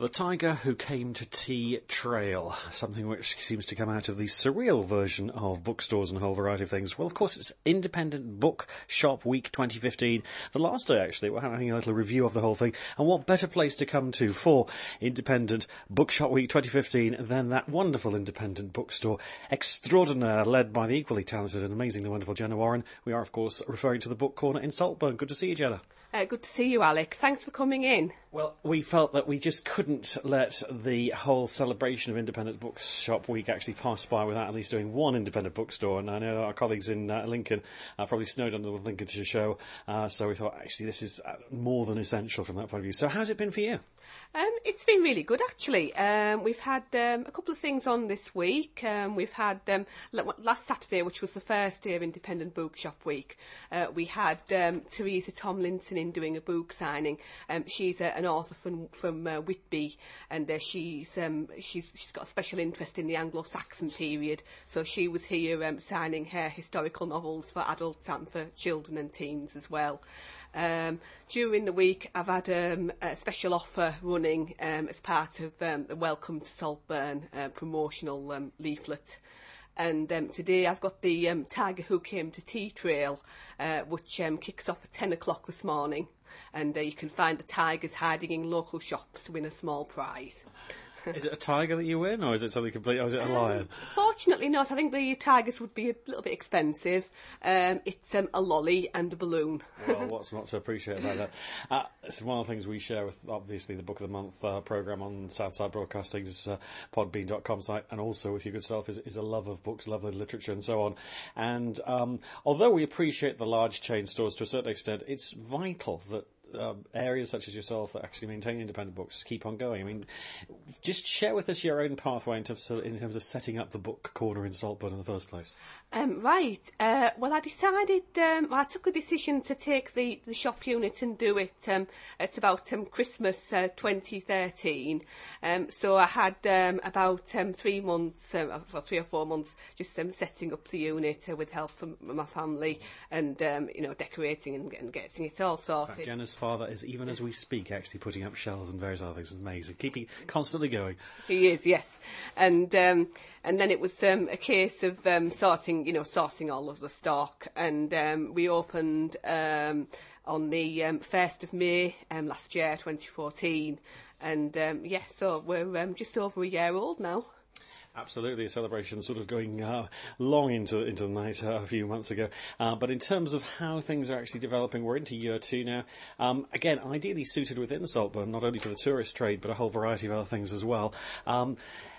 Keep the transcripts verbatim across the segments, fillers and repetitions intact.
The Tiger Who Came to Tea Trail, something which seems to come out of the surreal version of bookstores and a whole variety of things. Well, of course, it's Independent Book Shop Week twenty fifteen. The last day, actually, we're having a little review of the whole thing. And what better place to come to for Independent Book Shop Week twenty fifteen than that wonderful independent bookstore extraordinaire led by the equally talented and amazingly wonderful Jenna Warren. We are, of course, referring to the Book Corner in Saltburn. Good to see you, Jenna. Uh, good to see you, Alex. Thanks for coming in. Well, we felt that we just couldn't let the whole celebration of Independent Bookshop Week actually pass by without at least doing one independent bookstore. And I know our colleagues in uh, Lincoln are probably snowed under with Lincolnshire show, uh, so we thought actually this is more than essential from that point of view. So how's it been for you? Um, it's been really good, actually. Um, we've had um, a couple of things on this week. Um, we've had um, last Saturday, which was the first day of Independent Bookshop Week. Uh, we had um, Teresa Tomlinson in doing a book signing. Um, she's a, an author from from uh, Whitby, and uh, she's um, she's she's got a special interest in the Anglo-Saxon period. So she was here um, signing her historical novels for adults and for children and teens as well. Um, during the week, I've had um, a special offer running um, as part of um, the Welcome to Saltburn uh, promotional um, leaflet. And um, today I've got the um, Tiger Who Came to Tea Trail, uh, which um, kicks off at ten o'clock this morning. And uh, you can find the tigers hiding in local shops to win a small prize. Is it a tiger that you win, or is it something complete, or is it a lion? Um, fortunately not. I think the tigers would be a little bit expensive. Um, it's um, a lolly and a balloon. Well, what's not to appreciate about that? Uh, it's one of the things we share with, obviously, the Book of the Month uh, programme on Southside Broadcasting's uh, podbean dot com site, and also with your good self, is, is a love of books, love of literature, and so on. And um, although we appreciate the large chain stores to a certain extent, it's vital that Um, areas such as yourself that actually maintain independent books keep on going. I mean, just share with us your own pathway in terms of, in terms of setting up the Book Corner in Saltburn in the first place. Um, right. Uh, well, I decided, um, I took a decision to take the, the shop unit and do it um, at about um, Christmas uh, twenty thirteen. Um, so I had um, about um, three months, uh, well, three or four months, just um, setting up the unit uh, with help from my family and, um, you know, decorating and, and getting it all sorted. In fact, Jenna's father is, even as we speak, actually putting up shelves and various other things. It's amazing. Keeping constantly going. He is, yes. And um, and then it was um, a case of um, sorting, you know, sorting all of the stock. And um, we opened um, on the um, first of May um, last year, twenty fourteen. And um, yes, yeah, so we're um, just over a year old now. Absolutely, a celebration sort of going uh, long into into the night uh, a few months ago. Uh, but in terms of how things are actually developing, we're into year two now. Um, again, ideally suited within Saltburn, not only for the tourist trade, but a whole variety of other things as well. Um,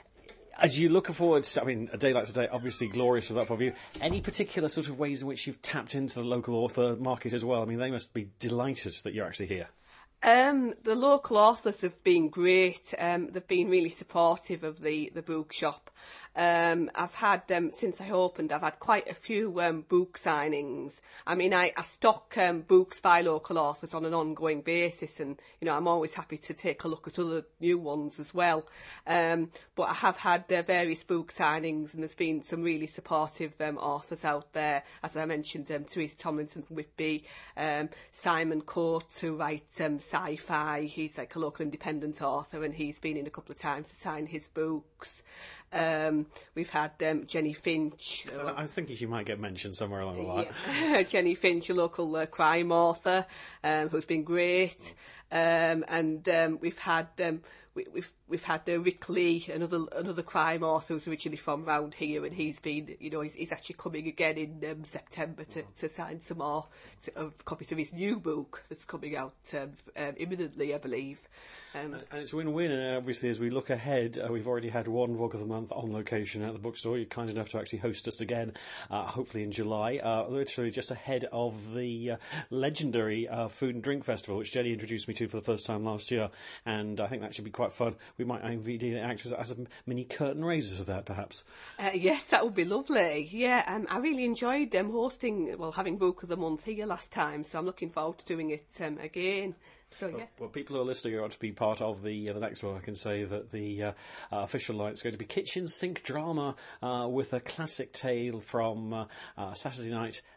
As you look forward, I mean, a day like today, obviously glorious from that point of view. Any particular sort of ways in which you've tapped into the local author market as well? I mean, they must be delighted that you're actually here. Um, the local authors have been great. Um, they've been really supportive of the, the bookshop. Um, I've had, um, since I opened, I've had quite a few um, book signings. I mean, I, I stock um, books by local authors on an ongoing basis, and, you know, I'm always happy to take a look at other new ones as well. Um, but I have had uh, various book signings, and there's been some really supportive um, authors out there. As I mentioned, um, Teresa Tomlinson from Whitby, um, Simon Coates, who writes um, sci-fi. He's like a local independent author, and he's been in a couple of times to sign his books. Um, we've had um, Jenny Finch. So I was thinking she might get mentioned somewhere along the line. Yeah. Jenny Finch, a local uh, crime author, um, who's been great. Um, and um, we've had um, we, we've we've had uh, Rick Lee, another another crime author who's originally from round here, and he's been, you know, he's, he's actually coming again in um, September to, to sign some more to, uh, copies of his new book that's coming out um, um, imminently, I believe. Um, and it's win-win, and obviously as we look ahead, uh, we've already had one Book of the Month on location at the bookstore. You're kind enough to actually host us again, uh, hopefully in July, uh, literally just ahead of the uh, legendary uh, Food and Drink Festival, which Jenny introduced me to for the first time last year, and I think that should be quite fun. We might indeed act as, as a mini curtain raiser to that, perhaps. Uh, yes, that would be lovely. Yeah, um, I really enjoyed um, hosting, well, having Book of the Month here last time, so I'm looking forward to doing it um, again. So, yeah. Well, well, people who are listening want to be part of the uh, the next one. I can say that the uh, uh, official line is going to be kitchen sink drama uh, with a classic tale from uh, uh, Saturday night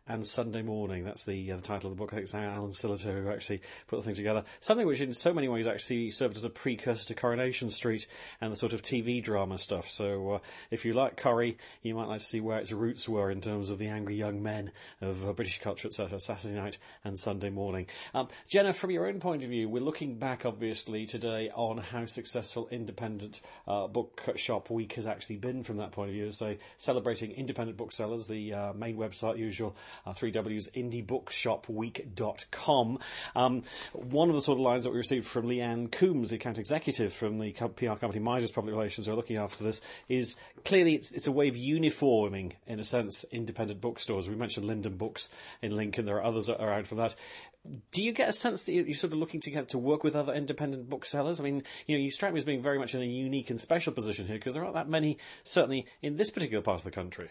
and Sunday Morning. That's the, uh, the title of the book. I think it's Alan Sillitoe who actually put the thing together. Something which in so many ways actually served as a precursor to Coronation Street and the sort of T V drama stuff. So uh, if you like Corrie, you might like to see where its roots were in terms of the angry young men of uh, British culture, et cetera. Saturday Night and Sunday Morning. Um, Jenna, from your own point of view, we're looking back obviously today on how successful Independent uh, Bookshop Week has actually been from that point of view. So celebrating independent booksellers, the uh, main website usual, uh, three W's indie bookshop week dot com. Um, one of the sort of lines that we received from Leanne Coombs, the account executive from the P R company Midas Public Relations, who are looking after this, is clearly it's, it's a way of uniforming, in a sense, independent bookstores. We mentioned Linden Books in Lincoln. There are others around for that. Do you get a sense that you're sort of looking to get to work with other independent booksellers? I mean, you know, you strike me as being very much in a unique and special position here because there aren't that many, certainly in this particular part of the country.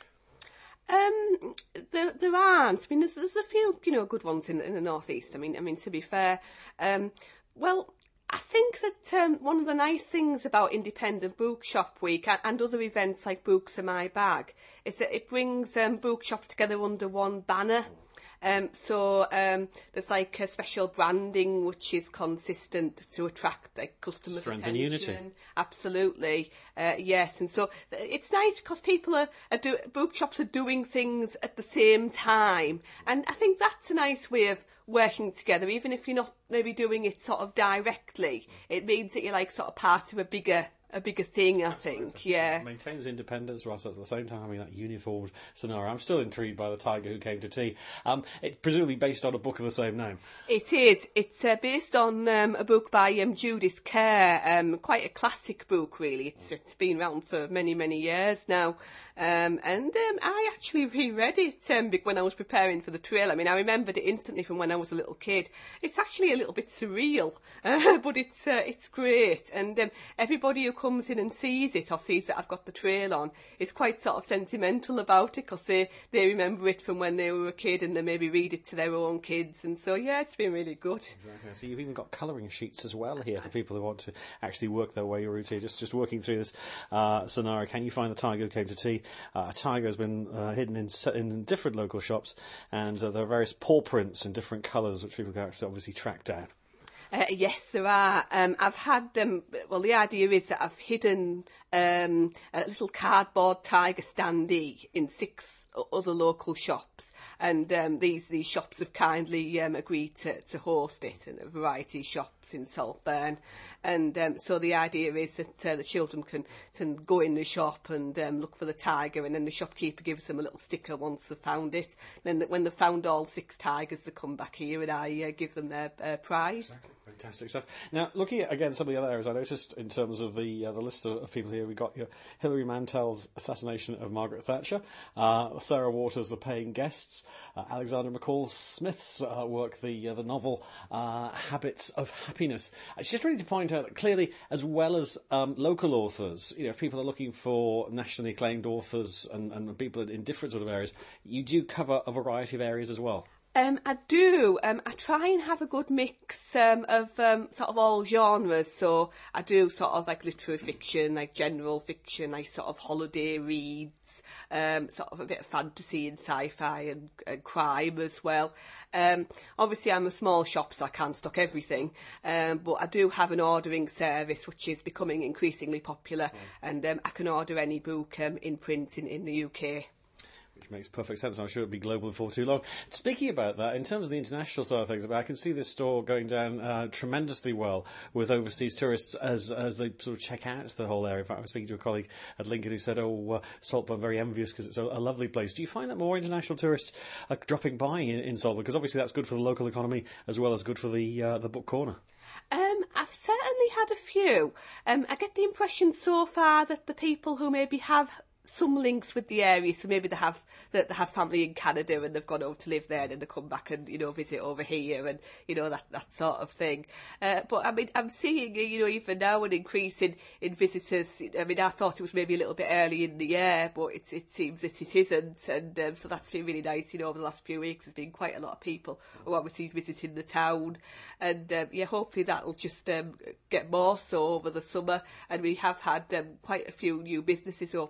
Um, there, there aren't. I mean, there's, there's a few, you know, good ones in, in the northeast. I mean, I mean, to be fair, um, well, I think that um, one of the nice things about Independent Bookshop Week and, and other events like Books in My Bag is that it brings um, bookshops together under one banner. Um, so um, there's like a special branding which is consistent to attract like customers' Strength attention. and unity. Absolutely, uh, yes. And so it's nice because people are, are do, bookshops are doing things at the same time, and I think that's a nice way of working together. Even if you're not maybe doing it sort of directly, it means that you're like sort of part of a bigger. A bigger thing, I think, yeah. It maintains independence whilst at the same time having that uniformed scenario. I'm still intrigued by The Tiger Who Came to Tea. Um, it's presumably based on a book of the same name. It is. It's uh, based on um, a book by um, Judith Kerr, um, quite a classic book, really. It's It's been around for many, many years now. Um, and um, I actually reread it um, when I was preparing for the trail. I mean, I remembered it instantly from when I was a little kid. It's actually a little bit surreal, uh, but it's uh, it's great. And um, everybody who comes in and sees it or sees that I've got the trail on is quite sort of sentimental about it because they, they remember it from when they were a kid and they maybe read it to their own kids. And so, yeah, it's been really good. Exactly. So you've even got colouring sheets as well here for people who want to actually work their way through here. Just, just working through this uh, scenario. Can you find The Tiger Who Came to Tea? Uh, a tiger has been uh, hidden in, in different local shops, and uh, there are various paw prints in different colours which people can actually obviously track down. Uh, yes, there are. Um, I've had, um, well, the idea is that I've hidden um, a little cardboard tiger standee in six other local shops, and um, these these shops have kindly um, agreed to, to host it in a variety of shops in Saltburn. And um, so the idea is that uh, the children can, can go in the shop and um, look for the tiger, and then the shopkeeper gives them a little sticker once they've found it. And then when they've found all six tigers, they come back here and I uh, give them their uh, prize. Fantastic stuff. Now, looking at, again, some of the other areas, I noticed in terms of the uh, the list of, of people here, we got your Hilary Mantel's assassination of Margaret Thatcher, uh, Sarah Waters' The Paying Guests, uh, Alexander McCall Smith's uh, work, the uh, the novel uh, Habits of Happiness. It's just really to point out that clearly, as well as um, local authors, you know, if people are looking for nationally acclaimed authors and, and people in different sort of areas, you do cover a variety of areas as well. Um, I do. Um, I try and have a good mix um, of um, sort of all genres. So I do sort of like literary fiction, like general fiction, like sort of holiday reads, um, sort of a bit of fantasy and sci-fi and, and crime as well. Um, obviously, I'm a small shop, so I can't stock everything. Um, but I do have an ordering service, which is becoming increasingly popular, mm. and um, I can order any book um, in print in, in the U K. Which makes perfect sense. I'm sure it'll be global before too long. Speaking about that, in terms of the international side of things, I can see this store going down uh, tremendously well with overseas tourists as as they sort of check out the whole area. In fact, I was speaking to a colleague at Lincoln who said, oh, uh, Saltburn, very envious because it's a, a lovely place. Do you find that more international tourists are dropping by in, in Saltburn? Because obviously that's good for the local economy as well as good for the uh, the book corner. Um, I've certainly had a few. Um, I get the impression so far that the people who maybe have some links with the area, so maybe they have that they have family in Canada and they've gone over to live there and they come back and, you know, visit over here and, you know, that that sort of thing. Uh, but I mean, I'm seeing, you know, even now an increase in, in visitors. I mean, I thought it was maybe a little bit early in the year, but it, it seems that it isn't, and um, so that's been really nice. You know, over the last few weeks, there's been quite a lot of people who are obviously visiting the town, and um, yeah, hopefully that'll just um, get more so over the summer. And we have had um, quite a few new businesses open in Saltburn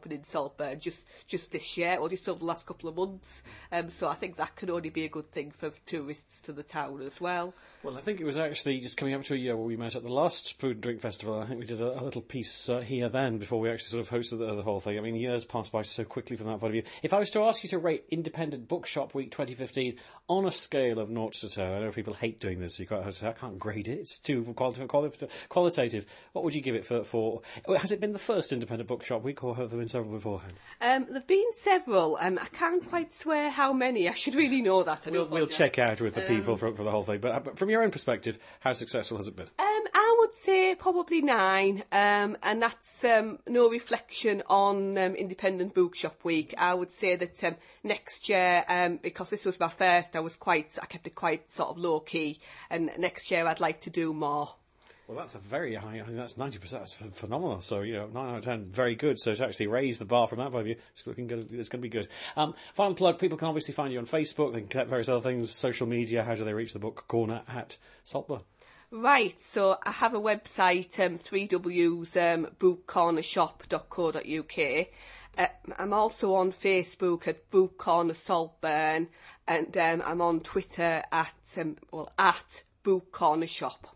Saltburn just, just this year, or just over the last couple of months. Um, so I think that can only be a good thing for tourists to the town as well. Well, I think it was actually just coming up to a year where we met at the last Food and Drink Festival. I think we did a, a little piece uh, here then before we actually sort of hosted the, the whole thing. I mean, years passed by so quickly from that point of view. If I was to ask you to rate Independent Bookshop Week twenty fifteen on a scale of naught to ten, I know people hate doing this, so you can't say, I can't grade it, it's too qualitative, qualitative, qualitative. What would you give it for, for... Has it been the first Independent Bookshop Week, or have there been several beforehand? Um, there have been several. Um, I can't quite swear how many. I should really know that. I We'll, we'll check out with the people Um, for, for the whole thing. But, uh, but from your own perspective, how successful has it been? Um, I would say probably nine, um, and that's um, no reflection on um, Independent Bookshop Week. I would say that um, next year, um, because this was my first, I was quite, I kept it quite sort of low key, and next year I'd like to do more. Well, that's a very high, I think that's ninety percent, that's ph- phenomenal. So, you know, nine out of ten, very good. So to actually raise the bar from that point of view, it's looking good, it's going to be good. Um, final plug, people can obviously find you on Facebook, they can get various other things, social media. How do they reach the book corner at Saltburn? Right, so I have a website, um, three W's, um, book corner shop dot co dot U K. Uh, I'm also on Facebook at Book Corner Saltburn, and um, I'm on Twitter at, um, well, at Book Corner Shop.